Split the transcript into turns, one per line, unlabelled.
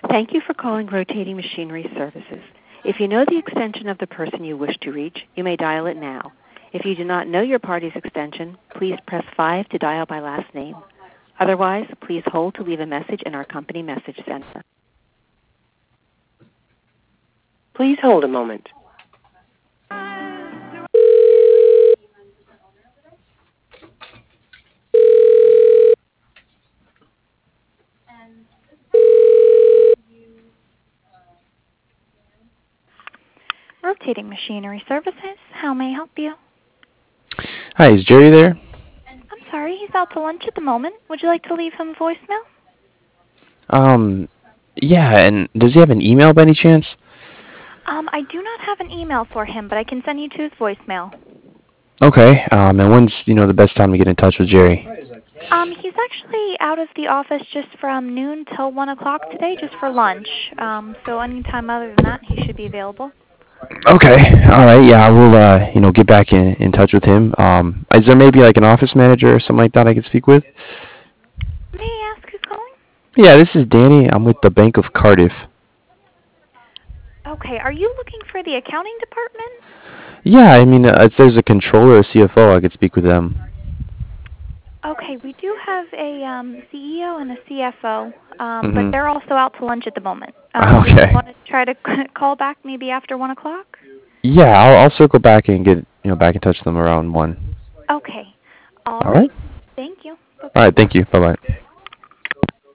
Thank you for calling Rotating Machinery Services. If you know the extension of the person you wish to reach, you may dial it now. If you do not know your party's extension, please press 5 to dial by last name. Otherwise, please hold to leave a message in our company message center. Please hold a moment. Rotating Machinery Services, how may I help you?
Hi, is Jerry there?
I'm sorry, he's out to lunch at the moment. Would you like to leave him a voicemail?
Yeah, and does he have an email by any chance?
I do not have an email for him, but I can send you to his voicemail.
Okay, and when's, the best time to get in touch with Jerry?
He's actually out of the office just from noon till 1 o'clock today, just for lunch. So anytime other than that, he should be available.
Okay, alright, yeah, I will, get back in touch with him. Is there maybe like an office manager or something like that I could speak with?
May I ask who's calling?
Yeah, this is Danny. I'm with the Bank of Cardiff.
Okay, are you looking for the accounting department?
Yeah, I mean, if there's a controller or CFO, I could speak with them.
Okay, we do have a CEO and a CFO, but
Mm-hmm.
they're also out to lunch at the moment. Did you
Okay.
want to try to call back maybe after 1 o'clock?
Yeah, I'll circle back and get, back in touch with them around 1.
Okay. All right.
Alright?
Thank you. Bye-bye.
Alright, thank you. Bye-bye.